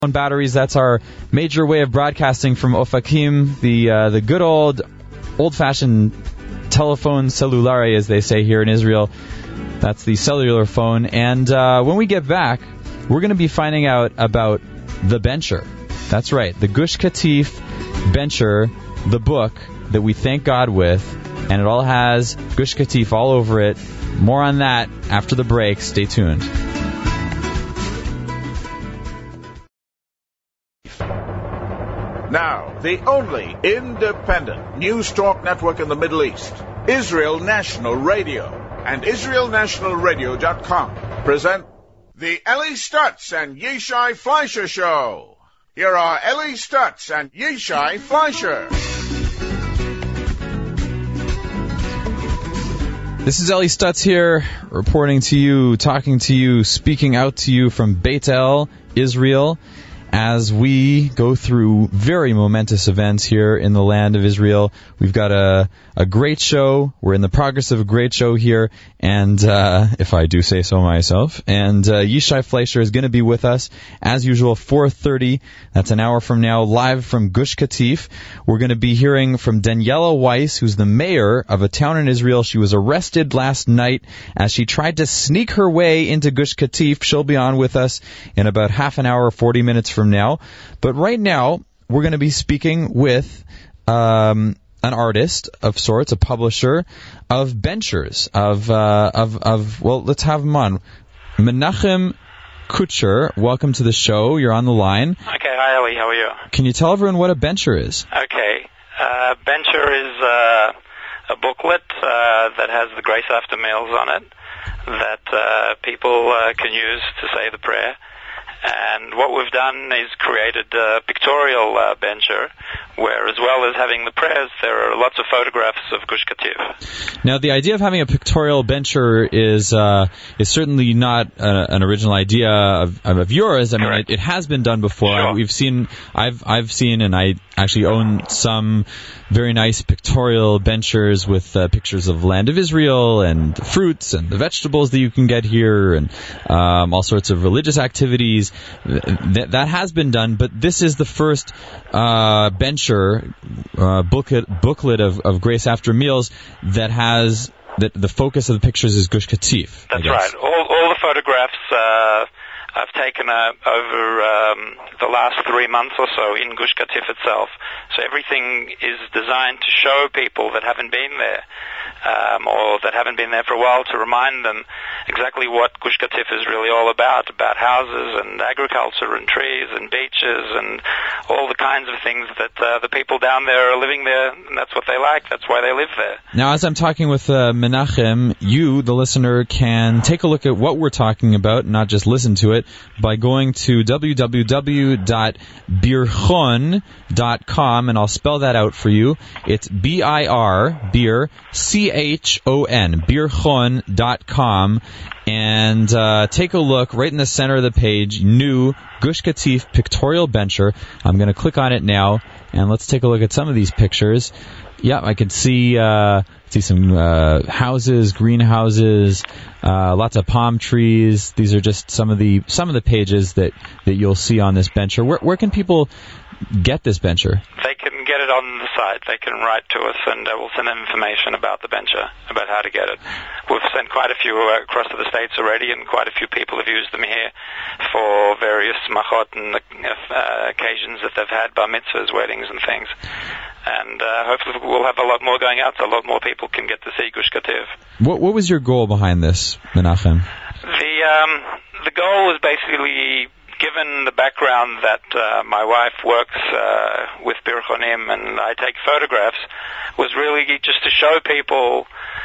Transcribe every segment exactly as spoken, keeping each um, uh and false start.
batteries. That's our major way of broadcasting from Ofakim, the uh, the good old old-fashioned telephone cellulare, as they say here in Israel. That's the cellular phone. And uh, when we get back, we're going to be finding out about the bencher. That's right, the Gush Katif bencher, the book that we thank God with, and it all has Gush Katif all over it. More on that after the break. Stay tuned. Now, the only independent news talk network in the Middle East, Israel National Radio, and Israel National Radio dot com present the Eli Stutz and Yishai Fleisher Show. Here are Eli Stutz and Yishai Fleisher. This is Eli Stutz here, reporting to you, talking to you, speaking out to you from Beit El, Israel, as we go through very momentous events here in the land of Israel. We've got a, a great show. We're in the progress of a great show here, and uh, if I do say so myself. And uh, Yishai Fleisher is going to be with us, as usual, four thirty. That's an hour from now, live from Gush Katif. We're going to be hearing from Daniela Weiss, who's the mayor of a town in Israel. She was arrested last night as she tried to sneak her way into Gush Katif. She'll be on with us in about half an hour, forty minutes from now. But right now, we're going to be speaking with um, an artist of sorts, a publisher of benchers, of, uh, of, of, well, let's have him on. Menachem Kutcher, welcome to the show. You're on the line. Okay, hi Eli, how are you? Can you tell everyone what a bencher is? Okay, uh, bencher is uh, a booklet uh, that has the Grace After Meals on it that uh, people uh, can use to say the prayer. And what we've done is created a pictorial uh, bencher, where as well as having the prayers, there are lots of photographs of Gush Katif. Now, the idea of having a pictorial bencher is uh, is certainly not uh, an original idea of, of yours. I mean, it, it has been done before. Sure. We've seen, I've I've seen, and I actually own some very nice pictorial benchers with uh, pictures of land of Israel and the fruits and the vegetables that you can get here, and um, all sorts of religious activities. Th- that has been done, but this is the first uh, bencher uh, booklet, booklet of, of Grace After Meals that has that the focus of the pictures is Gush Katif. That's right. All, all the photographs uh, I've taken uh, over um, the last three months or so in Gush Katif itself. So everything is designed to show people that haven't been there, um, or that haven't been there for a while, to remind them exactly what Gush Katif is really all about, about houses and agriculture and trees and beaches and all the kinds of things that uh, the people down there are living there, and that's what they like. That's why they live there. Now, as I'm talking with uh, Menachem, you, the listener, can take a look at what we're talking about, not just listen to it, by going to w w w dot birchon dot com, and I'll spell that out for you. It's B I R, beer, C H O N, birchon dot com, and uh, take a look right in the center of the page, new Gush Katif pictorial bencher. I'm going to click on it now, and let's take a look at some of these pictures. Yeah, I can see uh, see some uh, houses, greenhouses, uh, lots of palm trees. These are just some of the some of the pages that, that you'll see on this bencher. Where, where can people get this bencher? They can get it on the site. They can write to us, and uh, we'll send them information about the bencher, about how to get it. We've sent quite a few uh, across to the States already, and quite a few people have used them here for various machot and uh, occasions that they've had, bar mitzvahs, weddings, and things. And uh, hopefully we'll have a lot more going out, so a lot more people can get to see Gush Katif. What, what was your goal behind this, Menachem? The um, the goal was basically, given the background that uh, my wife works uh, with Birchonim and I take photographs, was really just to show people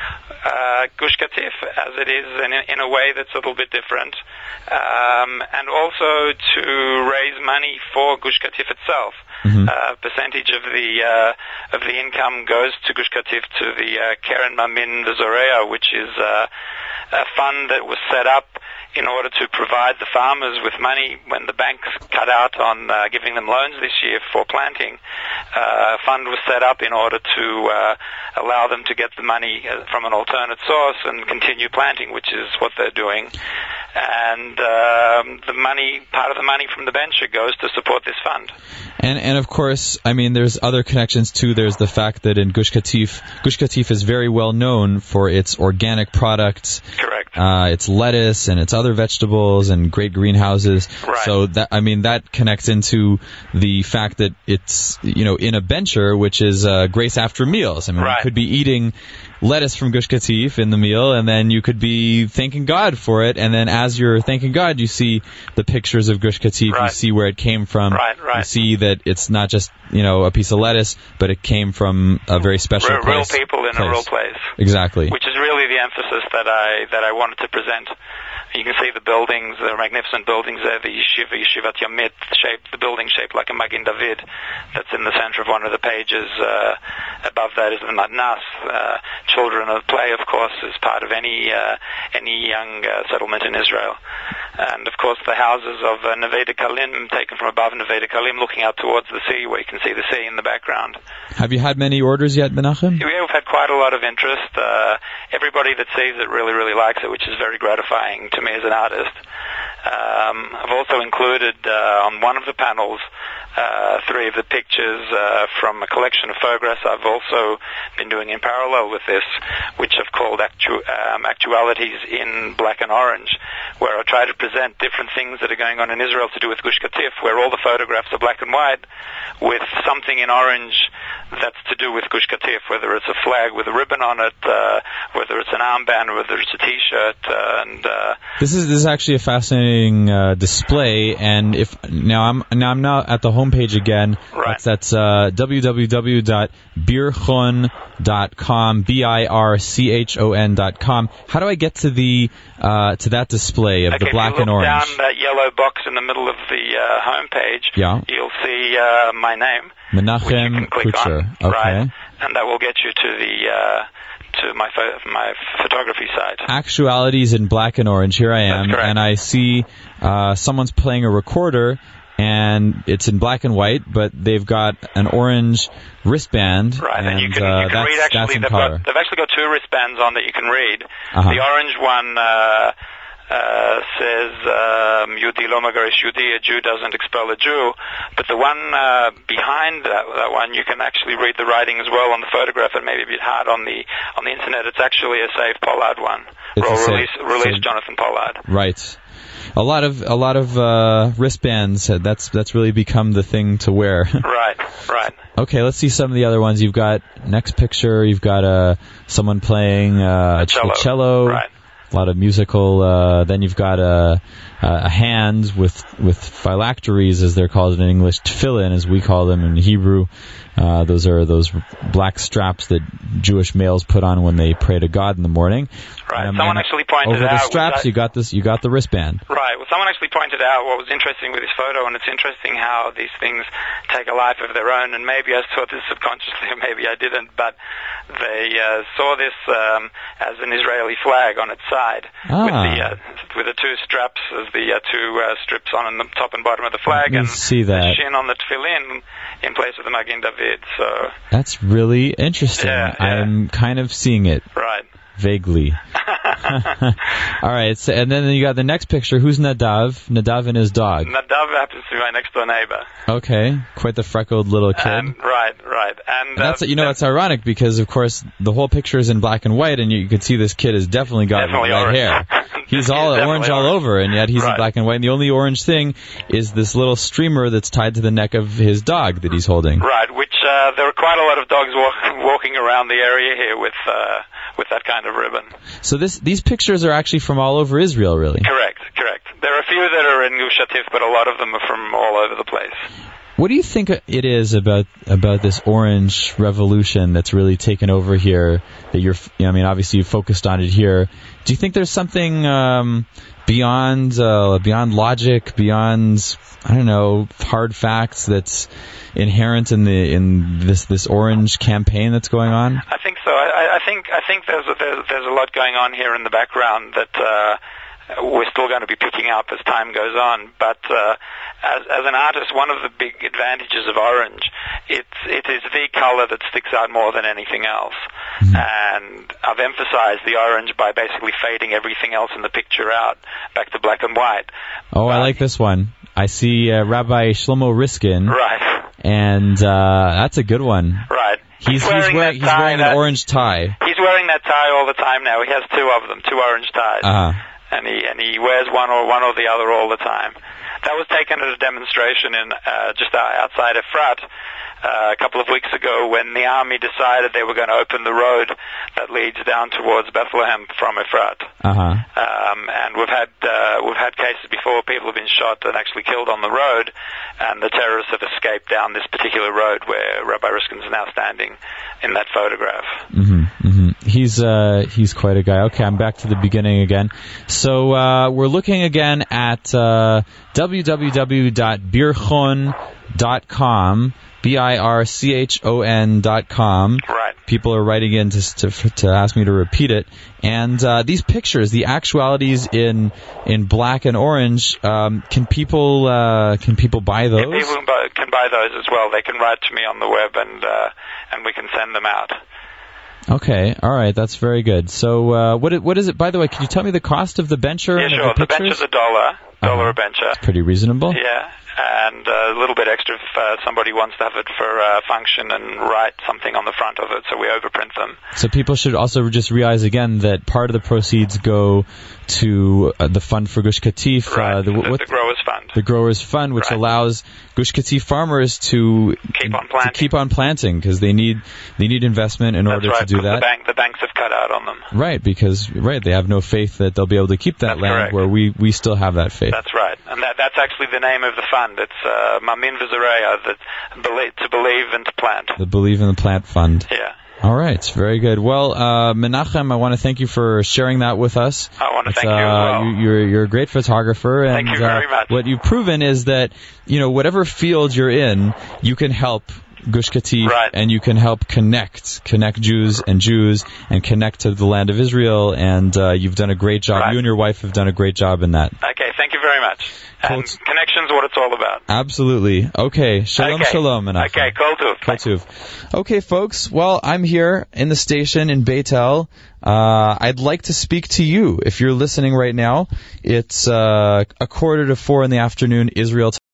uh, Gush Katif as it is in, in a way that's a little bit different, um, and also to raise money for Gush Katif itself. Mm-hmm. Uh, percentage of the uh, of the income goes to Gush Katif, to the uh, Keren Mamin Zorea, which is uh, a fund that was set up in order to provide the farmers with money when the banks cut out on uh, giving them loans this year for planting, uh, a fund was set up in order to uh, allow them to get the money from an alternate source and continue planting, which is what they're doing. And um, the money, part of the money from the bencher goes to support this fund. And and of course, I mean, there's other connections too. There's the fact that in Gush Katif, Gush Katif is very well known for its organic products. Correct. Uh, its lettuce and its other vegetables and great greenhouses. Right. So that, I mean, that connects into the fact that it's, you know, in a bencher, which is uh, grace after meals. I mean, right. you could be eating lettuce from Gush Katif in the meal, and then you could be thanking God for it, and then as you're thanking God, you see the pictures of Gush Katif, right. you see where it came from, right, right. you see that it's not just, you know, a piece of lettuce, but it came from a very special real, place. Real people in place. a real place. Exactly. Which is really the emphasis that I that I wanted to present. You can see the buildings, the magnificent buildings there, the yeshiva, Yeshivat Yamit, shaped, the building shaped like a Magen David that's in the center of one of the pages. Uh, above that is the Madnas. Uh, children of play, of course, is part of any uh, any young uh, settlement in Israel. And, of course, the houses of uh, Neve Dekalim, taken from above Neve Dekalim, looking out towards the sea, where you can see the sea in the background. Have you had many orders yet, Menachem? We've had quite a lot of interest. Uh, everybody that sees it really, really likes it, which is very gratifying to me as an artist. Um, I've also included uh, on one of the panels uh, three of the pictures uh, from a collection of photographs I've also been doing in parallel with this, which I've called actu- um, Actualities in Black and Orange, where I try to present different things that are going on in Israel to do with Gush Katif, where all the photographs are black and white, with something in orange that's to do with Gush Katif, whether it's a flag with a ribbon on it, uh, whether it's an armband, whether it's a T-shirt, uh, and uh, this is this is actually a fascinating uh, display. And if now I'm now I'm now at the homepage again. Right. That's, that's uh, w w w dot birchon dot com, b i r c h o n dot com. How do I get to the uh, to that display of okay, the black if you and look orange? down that yellow box in the middle of the uh, homepage, Yeah. you'll see uh, my name. Menachem Kutcher. Okay. Right, and that will get you to the uh, to my pho- my photography site. Actualities in black and orange. Here I am, and I see uh, someone's playing a recorder, and it's in black and white, but they've got an orange wristband. Right, and, and you can, uh, you can that's, read actually. that's in They've, color. got, they've actually got two wristbands on that you can read. Uh-huh. The orange one. Uh, Uh, says um, Yudi lo magarish Yudi, a Jew doesn't expel a Jew, but the one uh, behind that, that one, you can actually read the writing as well on the photograph. It may be a bit hard on the on the internet. It's actually a Save Pollard one. It's Roll a release save, release save. Jonathan Pollard. Right. A lot of a lot of uh, wristbands. That's that's really become the thing to wear. Right, right. Okay, let's see some of the other ones. You've got next picture. You've got uh, someone playing uh, a cello. a cello. Right. A lot of musical. Uh, then you've got a, a hand with with phylacteries, as they're called in English, tefillin, as we call them in Hebrew. Uh, those are those black straps that Jewish males put on when they pray to God in the morning. Right. Um, someone actually pointed over out the straps, that, you got this. You got the wristband. Right. Well, someone actually pointed out what was interesting with this photo, and it's interesting how these things take a life of their own. And maybe I saw this subconsciously, or maybe I didn't, but they uh, saw this um, as an Israeli flag on its side, ah. with the uh, with the two straps as the uh, two uh, strips on the top and bottom of the flag, Let me and see that. the shin on the tefillin in place of the Magen David. So that's really interesting. Yeah, yeah. I'm kind of seeing it. Right. Vaguely. All right, so, and then you got the next picture. Who's Nadav? Nadav and his dog. Nadav happens to be my next door neighbor. Okay, quite the freckled little kid. And, right, right. And, and that's uh, you know it's ironic because of course the whole picture is in black and white, and you, you can see this kid has definitely got definitely red orange. hair. He's all He's orange all orange. over, and yet he's right. in black and white. And the only orange thing is this little streamer that's tied to the neck of his dog that he's holding. Right, which uh, there are quite a lot of dogs walk, walking around the area here with uh, with that kind of ribbon. So this these pictures are actually from all over Israel, really. Correct, correct. There are a few that are in Gush Katif, but a lot of them are from all over the place. What do you think it is about about this orange revolution that's really taken over here? That you're, you know, I mean, obviously you focused on it here. Do you think there's something um, beyond uh, beyond logic, beyond I don't know, hard facts that's inherent in the in this this orange campaign that's going on? I think so. I, I think I think there's a, there's, there's a lot going on here in the background that. Uh, we're still going to be picking up as time goes on. But uh, as, as an artist, one of the big advantages of orange, it's, it is the color that sticks out more than anything else. Mm-hmm. And I've emphasized the orange by basically fading everything else in the picture out, back to black and white. Oh, but I like this one. I see uh, Rabbi Shlomo Riskin. Right. And uh, that's a good one. Right. He's, he's wearing, he's wearing, he's wearing an orange tie. He's wearing that tie all the time now. He has two of them, two orange ties. Uh-huh. And he and he wears one or one or the other all the time. That was taken at a demonstration in uh, just outside Efrat uh, a couple of weeks ago when the army decided they were going to open the road that leads down towards Bethlehem from Efrat. Uh-huh. Um, and we've had uh, we've had cases before where people have been shot and actually killed on the road, and the terrorists have escaped down this particular road where Rabbi Riskin's now standing in that photograph. Mm-hmm. Mm-hmm. He's uh, he's quite a guy. Okay, I'm back to the beginning again. So uh, we're looking again at uh, w w w dot birchon dot com, B I R C H O N dot com. Right. People are writing in to, to to ask me to repeat it. And uh, these pictures, the actualities in in black and orange, um, can people uh, can people buy those? Yeah, people can buy, can buy those as well. They can write to me on the web, and uh, and we can send them out. Okay, all right, that's very good. So, uh, what what is it? By the way, can you tell me the cost of the bencher? Yeah, sure. The, the bencher's a dollar, dollar uh-huh. a bencher. It's pretty reasonable. Yeah, and uh, a little bit extra if uh, somebody wants to have it for uh, function and write something on the front of it, so we overprint them. So people should also just realize again that part of the proceeds go to uh, the fund for Gush Katif, right. uh, the, the, what, the Growers Fund. The Growers Fund, which right. allows Gush Katif farmers to keep on planting, to keep on planting because they need they need investment in That's order right, to do that. The, bank, the banks have cut out on them. Right, because right they have no faith that they'll be able to keep that That's land correct. where we, we still have that faith. That's right, and that, that's actually the name of the fund. It's uh, Mamin V'Zareya, that believe, to believe and to plant. The Believe in the Plant Fund. Yeah. All right, very good. Well, uh, Menachem, I want to thank you for sharing that with us. I want to it's, thank uh, you as well. You, you're, you're a great photographer, and thank you very uh, much. What you've proven is that you know whatever field you're in, you can help Gush Katif, right. and you can help connect, connect Jews and Jews, and connect to the land of Israel. And uh, you've done a great job. Right. You and your wife have done a great job in that. Okay, thank you very much. Cool. And connection's what it's all about. Absolutely. Okay. Shalom, okay. shalom. Menachem. Okay, kol tuv. Kol tuv. Okay, folks. Well, I'm here in the station in Beit El. Uh, I'd like to speak to you if you're listening right now. It's uh, a quarter to four in the afternoon, Israel time.